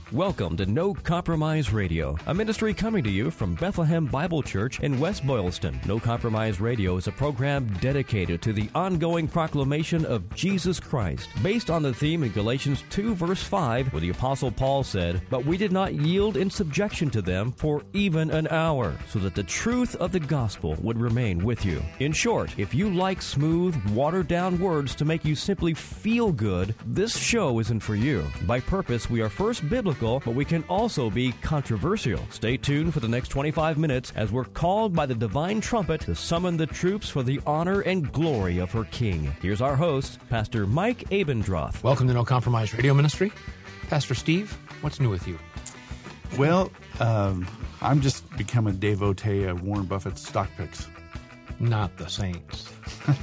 Welcome to No Compromise Radio, a ministry coming to you from Bethlehem Bible Church in West Boylston. No Compromise Radio is a program dedicated to the ongoing proclamation of Jesus Christ, based on the theme in Galatians 2, verse 5, where the Apostle Paul said, "But we did not yield in subjection to them for even an hour, so that the truth of the gospel would remain with you." In short, if you like smooth, watered-down words to make you simply feel good, this show isn't for you. By purpose, we are first biblical, but we can also be controversial. Stay tuned for the next 25 minutes as we're called by the divine trumpet to summon the troops for the honor and glory of her King. Here's our host, Pastor Mike Abendroth. Welcome to No Compromise Radio Ministry. Pastor Steve, what's new with you? Well, I'm just become a devotee of Warren Buffett's stock picks. Not the Saints.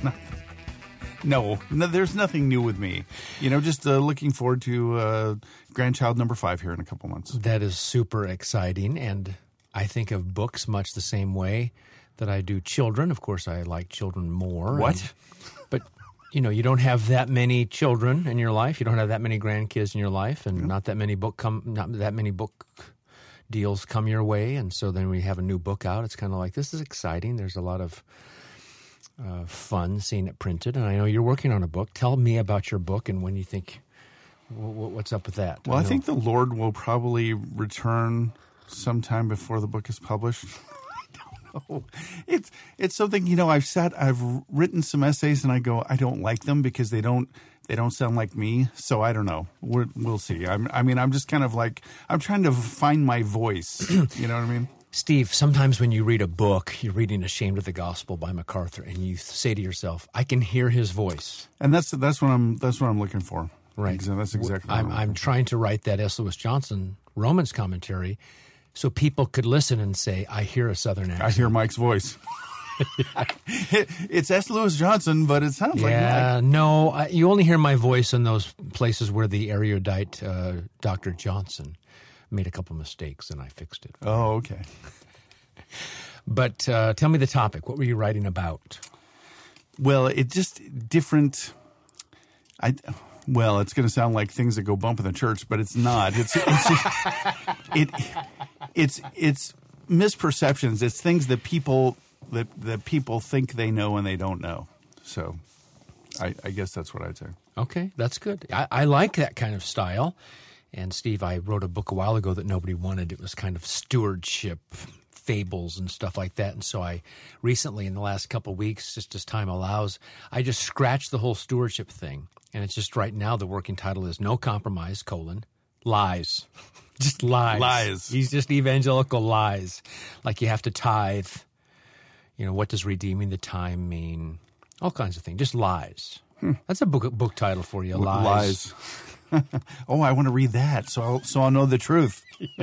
No, there's nothing new with me. You know, just looking forward to grandchild number 5 here in a couple months. That is super exciting, and I think of books much the same way that I do children. Of course, I like children more. What? But, you know, you don't have that many children in your life. You don't have that many grandkids in your life, and not that many book deals come your way. And so then we have a new book out. It's kind of like, this is exciting. There's a lot of fun seeing it printed, and I know you're working on a book. Tell me about your book and when you think, what's up with that? Well, I think the Lord will probably return sometime before the book is published. I don't know. It's something, you know, I've written some essays and I go, I don't like them because they don't sound like me. So I don't know. We'll see. I'm just kind of like, I'm trying to find my voice. You know what I mean? Steve, sometimes when you read a book, you're reading Ashamed of the Gospel by MacArthur, and you say to yourself, I can hear his voice. And that's what I'm looking for. Right. That's exactly what I'm trying to write that S. Lewis Johnson Romans commentary so people could listen and say, I hear a Southern accent. I hear Mike's voice. It's S. Lewis Johnson, but it sounds like Mike. Yeah, no, you only hear my voice in those places where the erudite Dr. Johnson made a couple mistakes, and I fixed it. Oh, okay. But tell me the topic. What were you writing about? Well, it's just different. Well, it's going to sound like things that go bump in the church, but it's not. It's misperceptions. It's things that people think they know and they don't know. So, I guess that's what I'd say. Okay, that's good. I like that kind of style. And Steve, I wrote a book a while ago that nobody wanted. It was kind of stewardship fables and stuff like that. And so I recently, in the last couple of weeks, just as time allows, I just scratched the whole stewardship thing. And it's just right now the working title is No Compromise, Lies. Just lies. Lies. He's just evangelical lies. Like you have to tithe. You know, what does redeeming the time mean? All kinds of things. Just lies. That's a book title for you. Lies. Oh, I want to read that, so I'll know the truth.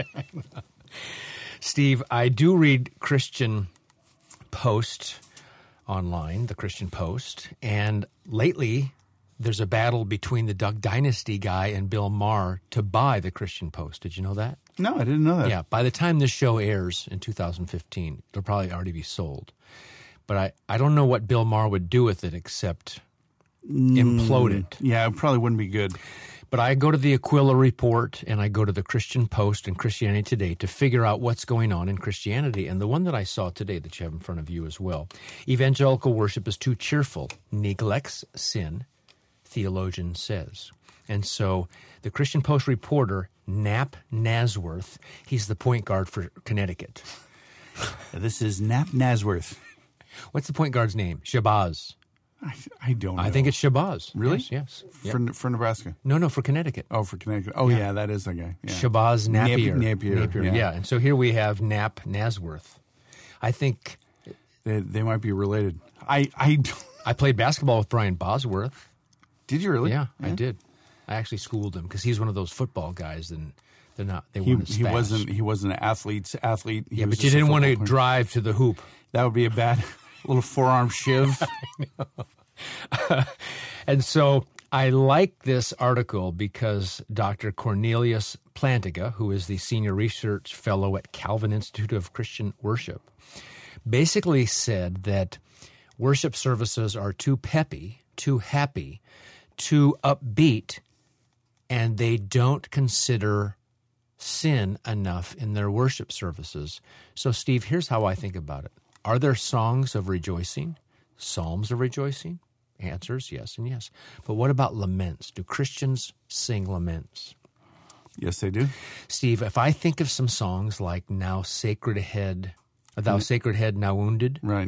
Steve, I do read Christian Post online, the Christian Post, and lately there's a battle between the Duck Dynasty guy and Bill Maher to buy the Christian Post. Did you know that? No, I didn't know that. Yeah, by the time this show airs in 2015, it'll probably already be sold. But I don't know what Bill Maher would do with it except implode it. Yeah, it probably wouldn't be good. But I go to the Aquila Report and I go to the Christian Post and Christianity Today to figure out what's going on in Christianity. And the one that I saw today that you have in front of you as well, evangelical worship is too cheerful, neglects sin, theologian says. And so the Christian Post reporter, Nap Nasworth, he's the point guard for Connecticut. This is Nap Nasworth. What's the point guard's name? Shabazz. I don't know. I think it's Shabazz. Really? Yes. For Nebraska? No, for Connecticut. Oh, for Connecticut. Oh, yeah, that is the guy. Yeah. Shabazz Napier. Napier. Yeah. And so here we have Nap Nasworth. I think they might be related. I played basketball with Brian Bosworth. Did you really? Yeah, I did. I actually schooled him because he's one of those football guys, and they weren't as fast. He wasn't an athlete. Yeah, but you didn't want to drive to the hoop. That would be a bad little forearm shiv. I know. And so I like this article because Dr. Cornelius Plantinga, who is the senior research fellow at Calvin Institute of Christian Worship, basically said that worship services are too peppy, too happy, too upbeat, and they don't consider sin enough in their worship services. So, Steve, here's how I think about it. Are there songs of rejoicing, psalms of rejoicing? Answers, yes and yes. But what about laments? Do Christians sing laments? Yes, they do. Steve, if I think of some songs like Now Sacred Head, Thou Sacred Head Now Wounded. Right.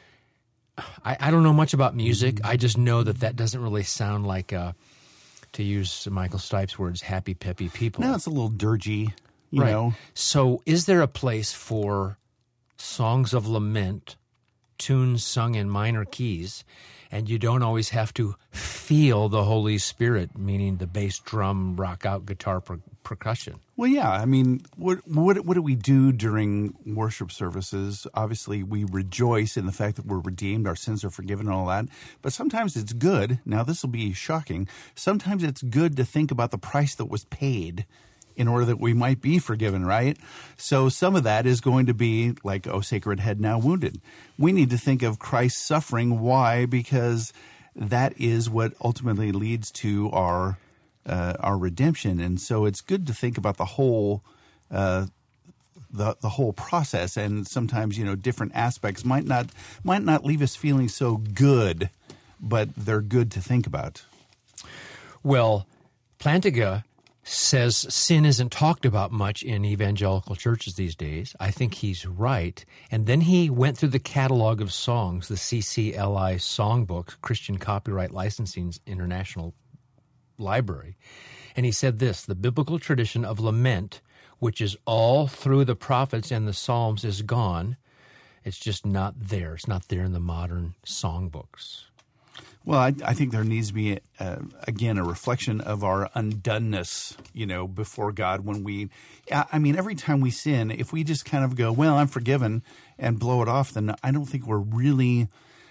I don't know much about music. I just know that doesn't really sound like, to use Michael Stipe's words, happy, peppy people. No, it's a little dirgy, you know. So is there a place for songs of lament, tunes sung in minor keys, and you don't always have to feel the Holy Spirit, meaning the bass drum, rock out guitar percussion? Well, yeah. I mean, what do we do during worship services? Obviously, we rejoice in the fact that we're redeemed, our sins are forgiven and all that. But sometimes it's good. Now, this will be shocking. Sometimes it's good to think about the price that was paid in order that we might be forgiven, right? So some of that is going to be like, O Sacred Head Now Wounded. We need to think of Christ's suffering. Why? Because that is what ultimately leads to our redemption. And so it's good to think about the whole the whole process. And sometimes, different aspects might not leave us feeling so good, but they're good to think about. Well, Plantinga says sin isn't talked about much in evangelical churches these days. I think he's right. And then he went through the catalog of songs, the CCLI Songbook, Christian Copyright Licensing's International Library. And he said this: the biblical tradition of lament, which is all through the prophets and the Psalms, is gone. It's just not there. It's not there in the modern songbooks. Well, I think there needs to be, again, a reflection of our undoneness, before God when every time we sin, if we just kind of go, well, I'm forgiven and blow it off, then I don't think we're really,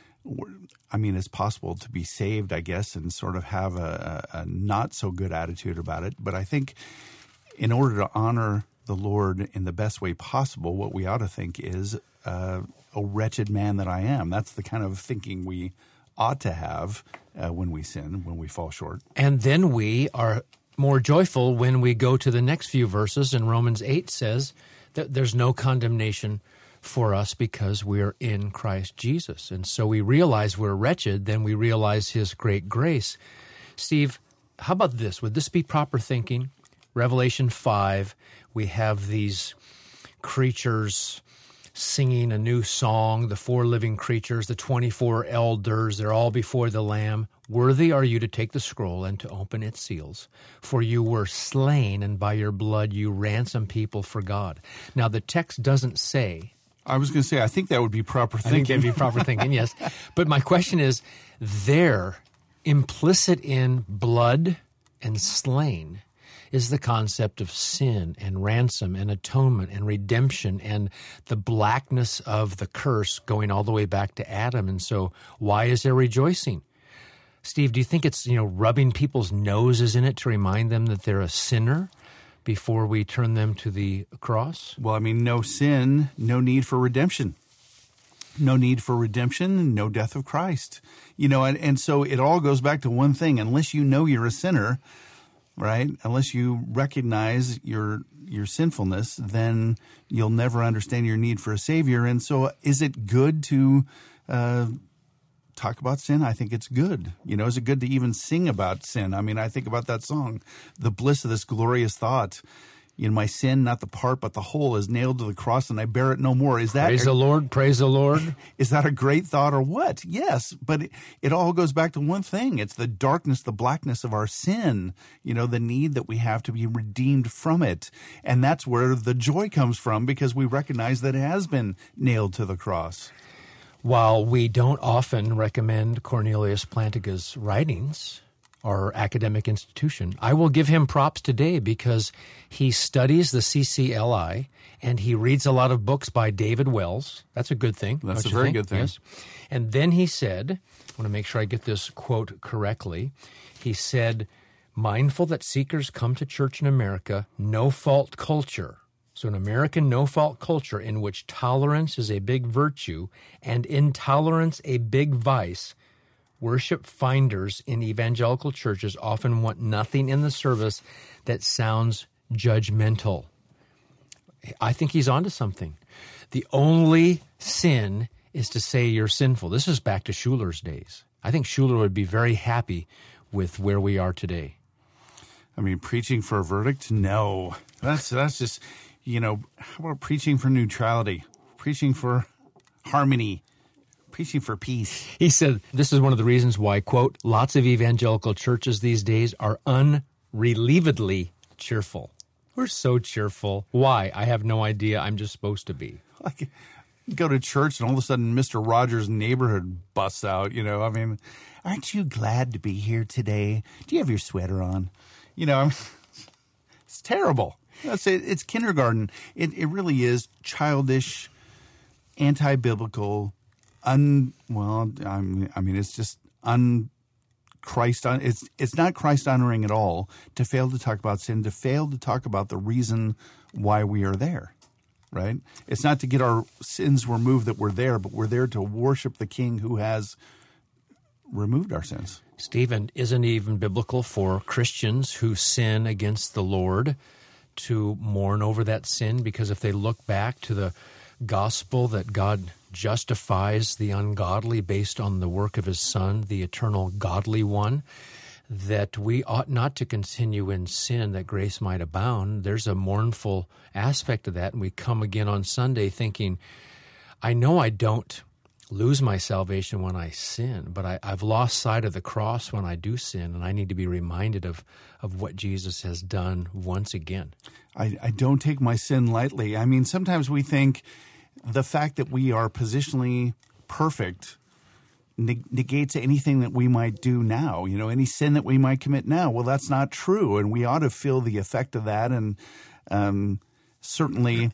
it's possible to be saved, I guess, and sort of have a not so good attitude about it. But I think in order to honor the Lord in the best way possible, what we ought to think is, a wretched man that I am. That's the kind of thinking we ought to have when we sin, when we fall short. And then we are more joyful when we go to the next few verses, and Romans 8 says that there's no condemnation for us because we're in Christ Jesus. And so we realize we're wretched, then we realize his great grace. Steve, how about this? Would this be proper thinking? Revelation 5, we have these creatures singing a new song, the 4 living creatures, the 24 elders, they're all before the Lamb. Worthy are you to take the scroll and to open its seals, for you were slain, and by your blood you ransom people for God. Now, the text doesn't say. I was going to say, I think that would be proper thinking. I think that'd be proper thinking, yes. But my question is, there, implicit in blood and slain, is the concept of sin and ransom and atonement and redemption and the blackness of the curse going all the way back to Adam. And so why is there rejoicing? Steve, do you think it's, rubbing people's noses in it to remind them that they're a sinner before we turn them to the cross? Well, no sin, no need for redemption. No need for redemption, no death of Christ. And so it all goes back to one thing. Unless you know you're a sinner, right? Unless you recognize your sinfulness, then you'll never understand your need for a Savior. And so is it good to talk about sin? I think it's good. Is it good to even sing about sin? I think about that song, The Bliss of This Glorious Thought. My sin, not the part, but the whole, is nailed to the cross, and I bear it no more. Is that praise the Lord? Praise the Lord. Is that a great thought or what? Yes, but it all goes back to one thing. It's the darkness, the blackness of our sin. The need that we have to be redeemed from it, and that's where the joy comes from, because we recognize that it has been nailed to the cross. While we don't often recommend Cornelius Plantinga's writings, our academic institution, I will give him props today because he studies the CCLI and he reads a lot of books by David Wells. That's a good thing. That's a very good thing. Yes. And then he said, I want to make sure I get this quote correctly. He said, mindful that seekers come to church in America, no-fault culture. So an American no-fault culture in which tolerance is a big virtue and intolerance a big vice, worship finders in evangelical churches often want nothing in the service that sounds judgmental. I think he's onto something. The only sin is to say you're sinful. This is back to Schuller's days. I think Schuller would be very happy with where we are today. I mean, preaching for a verdict? No. That's just, how about preaching for neutrality? Preaching for harmony? Preaching for peace? He said this is one of the reasons why, quote, lots of evangelical churches these days are unrelievedly cheerful. We're so cheerful. Why? I have no idea. I'm just supposed to be. Like, go to church and all of a sudden Mr. Rogers' Neighborhood busts out, I mean, aren't you glad to be here today? Do you have your sweater on? It's terrible. It's kindergarten. It really is childish, anti-biblical, it's just it's not Christ honoring at all to fail to talk about sin, to fail to talk about the reason why we are there. Right? It's not to get our sins removed that we're there, but we're there to worship the King who has removed our sins. Stephen, isn't it even biblical for Christians who sin against the Lord to mourn over that sin? Because if they look back to the gospel that God justifies the ungodly based on the work of his Son, the eternal godly one, that we ought not to continue in sin that grace might abound. There's a mournful aspect of that, and we come again on Sunday thinking, I know I don't lose my salvation when I sin, but I've lost sight of the cross when I do sin, and I need to be reminded of what Jesus has done once again. I don't take my sin lightly. I mean, sometimes we think the fact that we are positionally perfect negates anything that we might do now, any sin that we might commit now. Well, that's not true, and we ought to feel the effect of that. And certainly,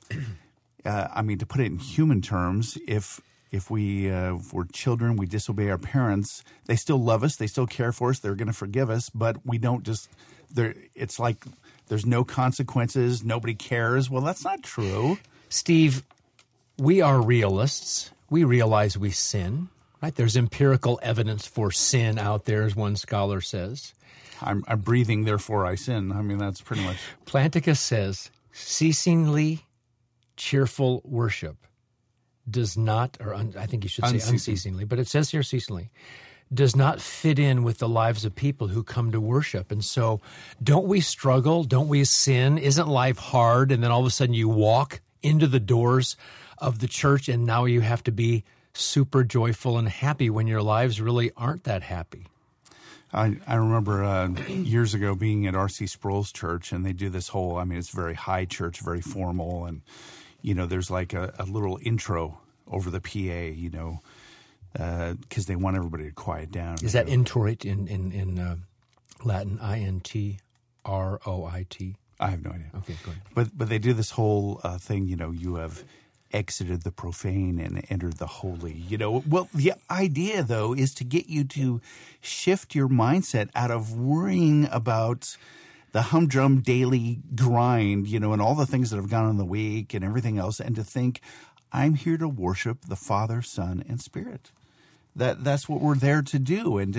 to put it in human terms, if we're children, we disobey our parents, they still love us, they still care for us, they're going to forgive us, but we don't just it's like there's no consequences, nobody cares. Well, that's not true. Steve, we are realists. We realize we sin. Right? There's empirical evidence for sin out there, as one scholar says. I'm breathing, therefore I sin. I mean, that's pretty much. Planticus says, ceasingly cheerful worship does not, I think you should say unceasingly, but it says here ceasingly, does not fit in with the lives of people who come to worship. And so don't we struggle? Don't we sin? Isn't life hard? And then all of a sudden you walk into the doors of the church and now you have to be super joyful and happy when your lives really aren't that happy. I remember years ago being at R.C. Sproul's church, and they do this whole, it's very high church, very formal, and, there's like a little intro over the PA, because they want everybody to quiet down. Is that introit in Latin, I-N-T-R-O-I-T? I have no idea. Okay, go ahead. But they do this whole thing, you have exited the profane and entered the holy. Well, the idea, though, is to get you to shift your mindset out of worrying about the humdrum daily grind, and all the things that have gone on in the week and everything else, and to think, I'm here to worship the Father, Son, and Spirit. That's what we're there to do, and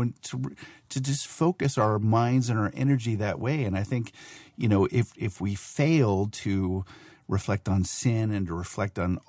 to just focus our minds and our energy that way. And I think, if we fail to reflect on sin and to reflect on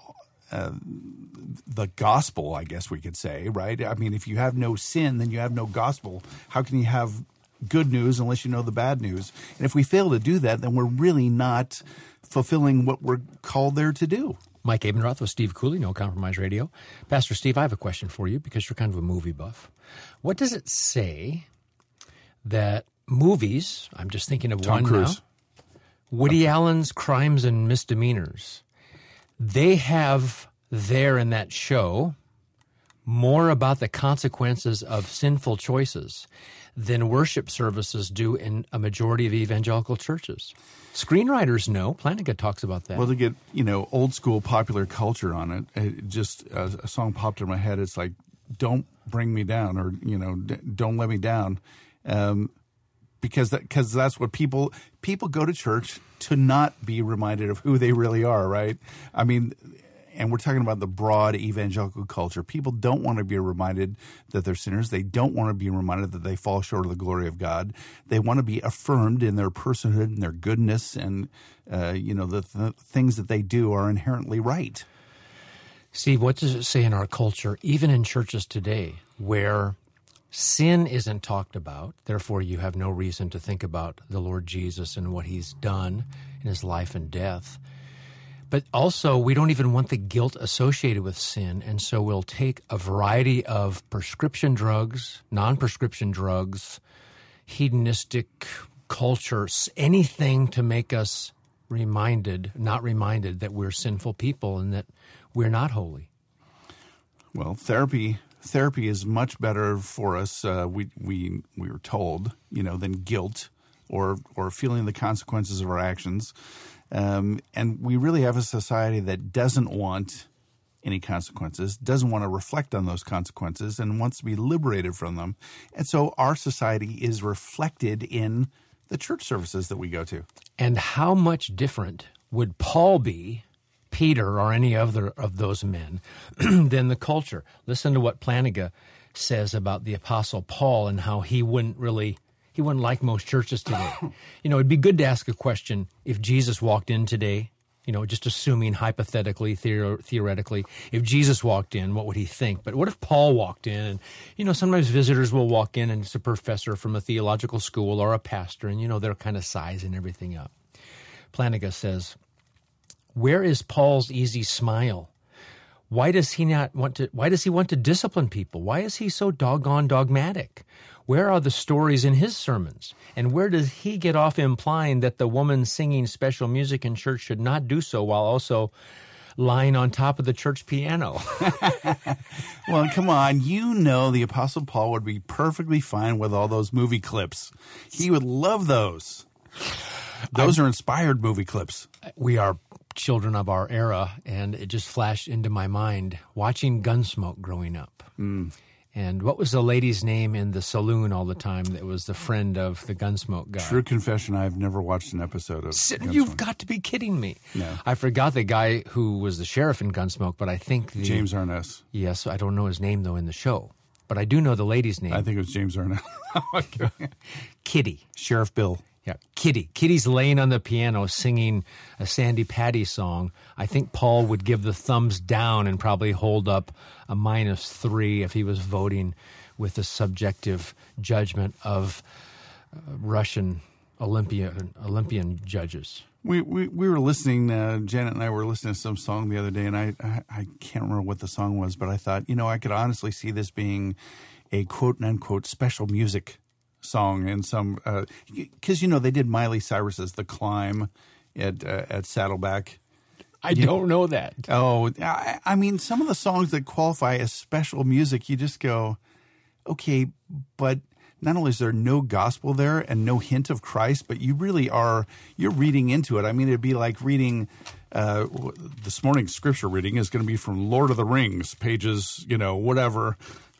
the gospel, I guess we could say, right? I mean, if you have no sin, then you have no gospel. How can you have good news unless you know the bad news? And if we fail to do that, then we're really not fulfilling what we're called there to do. Mike Abendroth with Steve Cooley, No Compromise Radio. Pastor Steve, I have a question for you because you're kind of a movie buff. What does it say that movies, I'm just thinking of Tom one Cruise. now, Woody Allen's Crimes and Misdemeanors, they have there in that show more about the consequences of sinful choices than worship services do in a majority of evangelical churches. Screenwriters know. Plantinga talks about that. Well, to get, old school popular culture on it just a song popped in my head. It's like, don't bring me down, or, don't let me down. Because that's what people go to church to not be reminded of who they really are, right? I mean, and we're talking about the broad evangelical culture. People don't want to be reminded that they're sinners. They don't want to be reminded that they fall short of the glory of God. They want to be affirmed in their personhood and their goodness, and the things that they do are inherently right. Steve, what does it say in our culture, even in churches today, where sin isn't talked about, therefore you have no reason to think about the Lord Jesus and what he's done in his life and death. But also, we don't even want the guilt associated with sin, and so we'll take a variety of prescription drugs, non-prescription drugs, hedonistic culture, anything to make us not reminded that we're sinful people and that we're not holy. Well, therapy is much better for us. We were told, than guilt or feeling the consequences of our actions. And we really have a society that doesn't want any consequences, doesn't want to reflect on those consequences, and wants to be liberated from them. And so our society is reflected in the church services that we go to. And how much different would Paul be, Peter, or any other of those men, than the culture? Listen to what Plantinga says about the Apostle Paul and how he wouldn't like most churches today. It'd be good to ask a question if Jesus walked in today, just assuming hypothetically, theoretically, if Jesus walked in, what would he think? But what if Paul walked in? And, sometimes visitors will walk in and it's a professor from a theological school or a pastor, and, they're kind of sizing everything up. Plantinga says, where is Paul's easy smile? Why does he want to discipline people? Why is he so doggone dogmatic? Where are the stories in his sermons? And where does he get off implying that the woman singing special music in church should not do so while also lying on top of the church piano? Well, come on. The Apostle Paul would be perfectly fine with all those movie clips. He would love those. Those are inspired movie clips. We are children of our era, and it just flashed into my mind watching Gunsmoke growing up. And what was the lady's name in the saloon all the time that was the friend of the Gunsmoke guy? True confession, I've never watched an episode of Gunsmoke. You've got to be kidding me. No. I forgot the guy who was the sheriff in Gunsmoke, but I think James Arness. Yes, I don't know his name, though, in the show. But I do know the lady's name. I think it was James Arness. Kitty. Sheriff Bill. Yeah, Kitty. Kitty's laying on the piano singing a Sandy Patty song. I think Paul would give the thumbs down and probably hold up a -3 if he was voting with the subjective judgment of Russian Olympian judges. We were listening, Janet and I were listening to some song the other day, and I can't remember what the song was, but I thought, I could honestly see this being a quote-unquote special music song in some because they did Miley Cyrus's "The Climb" at Saddleback. I don't know that. Oh, I mean, some of the songs that qualify as special music, you just go, okay, but not only is there no gospel there and no hint of Christ, but you're reading into it. I mean, it'd be like reading this morning's scripture reading is going to be from Lord of the Rings, pages, whatever.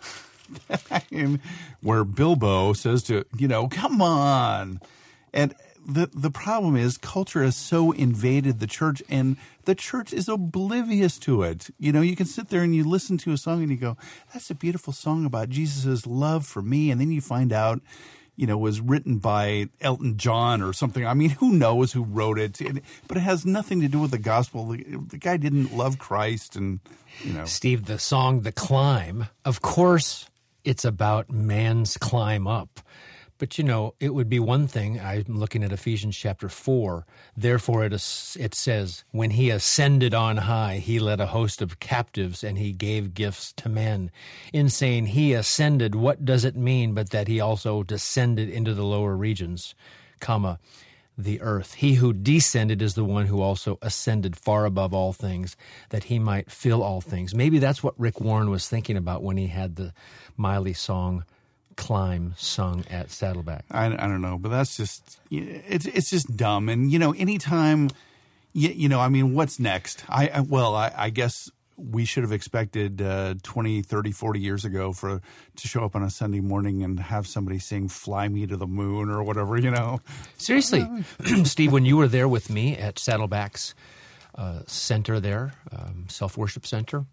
Where Bilbo says to, come on. And the problem is culture has so invaded the church, and the church is oblivious to it. You can sit there and you listen to a song and you go, that's a beautiful song about Jesus' love for me. And then you find out, was written by Elton John or something. I mean, who knows who wrote it? But it has nothing to do with the gospel. The guy didn't love Christ and, Steve, the song "The Climb," of course, it's about man's climb up. But, it would be one thing. I'm looking at Ephesians chapter 4. Therefore, it says, when he ascended on high, he led a host of captives and he gave gifts to men. In saying he ascended, what does it mean but that he also descended into the lower regions, the earth? He who descended is the one who also ascended far above all things, that he might fill all things. Maybe that's what Rick Warren was thinking about when he had the Miley song "Climb" sung at Saddleback. I don't know, but that's just it's just dumb. And anytime, I mean, what's next? I guess we should have expected 20, 30, 40 years ago to show up on a Sunday morning and have somebody sing "Fly Me to the Moon" or whatever. Seriously, Steve, when you were there with me at Saddleback's center there, self-worship center.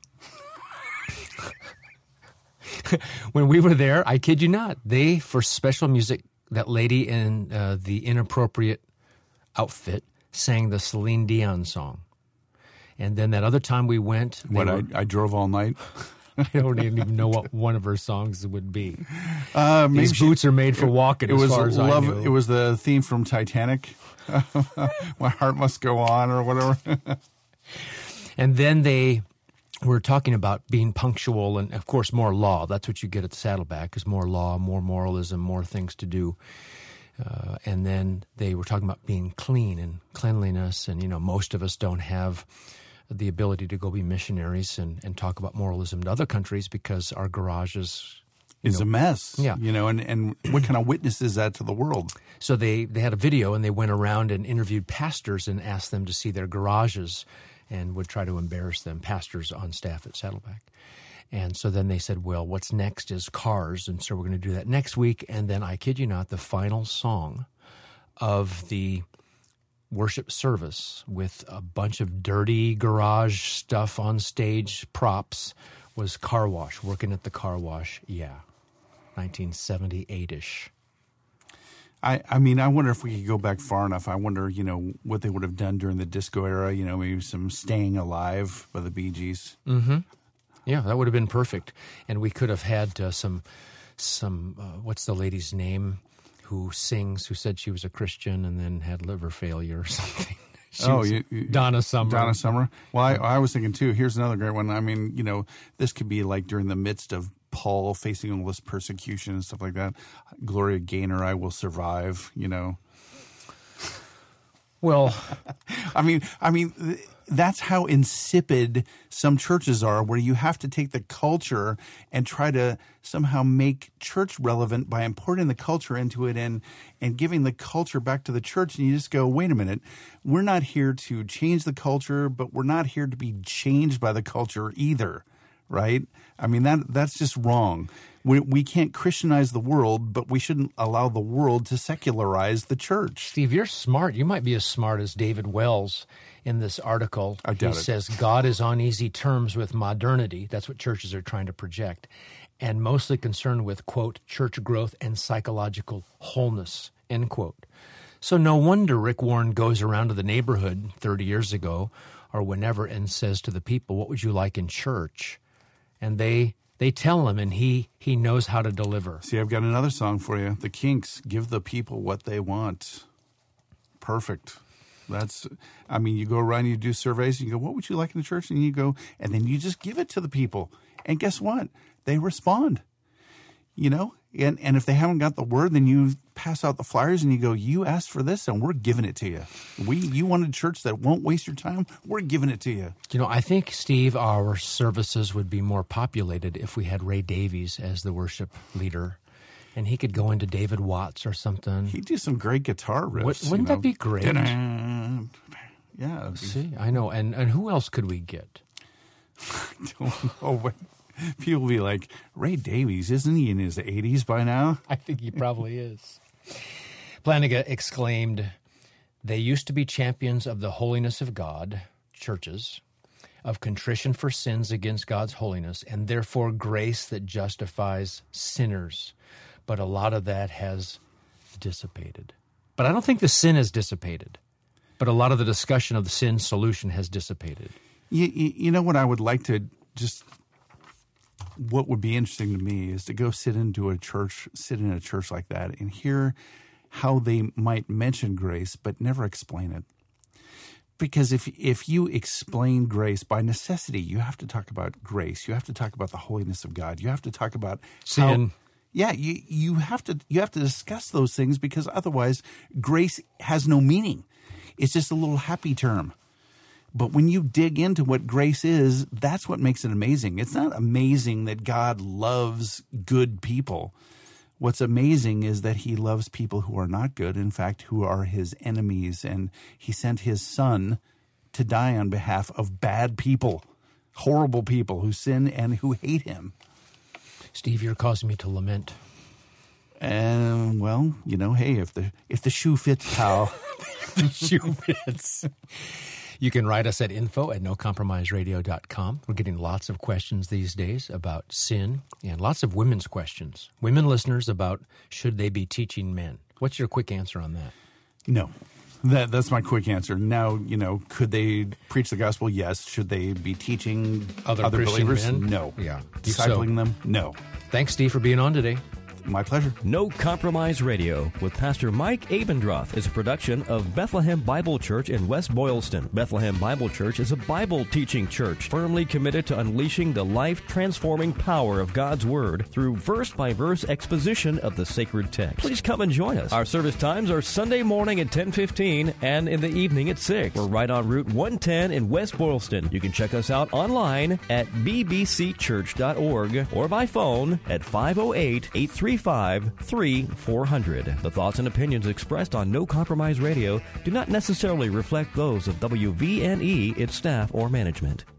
When we were there, I kid you not, they, for special music, that lady in the inappropriate outfit sang the Celine Dion song. And then that other time we went... I drove all night? I don't even know what one of her songs would be. These boots are made for walking, as far as I knew. It was the theme from Titanic. My Heart Must Go On, or whatever. And then they were talking about being punctual and, of course, more law. That's what you get at the Saddleback, is more law, more moralism, more things to do. And then they were talking about being clean and cleanliness. And, most of us don't have the ability to go be missionaries and talk about moralism to other countries because our garages... It's a mess. Yeah. And what kind of witness is that to the world? So they had a video, and they went around and interviewed pastors and asked them to see their garages and would try to embarrass them, pastors on staff at Saddleback. And so then they said, well, what's next is cars, and so we're going to do that next week. And then, I kid you not, the final song of the worship service with a bunch of dirty garage stuff on stage, props, was Car Wash, Working at the Car Wash, 1978-ish. I mean, I wonder if we could go back far enough. I wonder, what they would have done during the disco era, maybe some Staying Alive by the Bee Gees. Mm-hmm. Yeah, that would have been perfect. And we could have had some what's the lady's name who said she was a Christian and then had liver failure or something. Donna Summer. Donna Summer. Well, I was thinking, too, here's another great one. I mean, this could be like during the midst of Paul facing all this persecution and stuff like that. Gloria Gaynor, I Will Survive, Well, I mean, that's how insipid some churches are, where you have to take the culture and try to somehow make church relevant by importing the culture into it and giving the culture back to the church. And you just go, wait a minute, we're not here to change the culture, but we're not here to be changed by the culture either, right? I mean, that's just wrong. We can't Christianize the world, but we shouldn't allow the world to secularize the church. Steve, you're smart. You might be as smart as David Wells in this article. I doubt it. He says God is on easy terms with modernity. That's what churches are trying to project. And mostly concerned with, quote, church growth and psychological wholeness, end quote. So no wonder Rick Warren goes around to the neighborhood 30 years ago or whenever and says to the people, what would you like in church? And they tell him, and he knows how to deliver. See, I've got another song for you. The Kinks, Give the People What They Want. Perfect. You go around, you do surveys, and you go, what would you like in the church? And you go, and then you just give it to the people. And guess what? They respond. And if they haven't got the word, then you pass out the flyers and you go, you asked for this and we're giving it to you. You want a church that won't waste your time? We're giving it to you. I think, Steve, our services would be more populated if we had Ray Davies as the worship leader. And he could go into David Watts or something. He'd do some great guitar riffs. Wouldn't that be great? Yeah. See, I know. And who else could we get? I don't know, but people will be like, Ray Davies, isn't he in his 80s by now? I think he probably is. Plantinga exclaimed, they used to be champions of the holiness of God, churches, of contrition for sins against God's holiness, and therefore grace that justifies sinners. But a lot of that has dissipated. But I don't think the sin has dissipated. But a lot of the discussion of the sin solution has dissipated. You know what I would like to just... What would be interesting to me is to go sit in a church like that and hear how they might mention grace but never explain it. Because if you explain grace by necessity, you have to talk about grace. You have to talk about the holiness of God. You have to talk about sin. You have to discuss those things, because otherwise grace has no meaning. It's just a little happy term. But when you dig into what grace is, that's what makes it amazing. It's not amazing that God loves good people. What's amazing is that he loves people who are not good, in fact, who are his enemies. And he sent his son to die on behalf of bad people, horrible people who sin and who hate him. Steve, you're causing me to lament. Well, hey, if the shoe fits, pal. The shoe fits. You can write us at info@nocompromiseradio.com. We're getting lots of questions these days about sin and lots of women's questions. Women listeners about should they be teaching men. What's your quick answer on that? No. That's my quick answer. Now, could they preach the gospel? Yes. Should they be teaching other believers? Men? No. Yeah. Discipling them? No. Thanks, Steve, for being on today. My pleasure. No Compromise Radio with Pastor Mike Abendroth is a production of Bethlehem Bible Church in West Boylston. Bethlehem Bible Church is a Bible teaching church firmly committed to unleashing the life-transforming power of God's Word through verse-by-verse exposition of the sacred text. Please come and join us. Our service times are Sunday morning at 10:15 and in the evening at 6. We're right on Route 110 in West Boylston. You can check us out online at bbcchurch.org or by phone at 508-835-3400. The thoughts and opinions expressed on No Compromise Radio do not necessarily reflect those of WVNE, its staff, or management.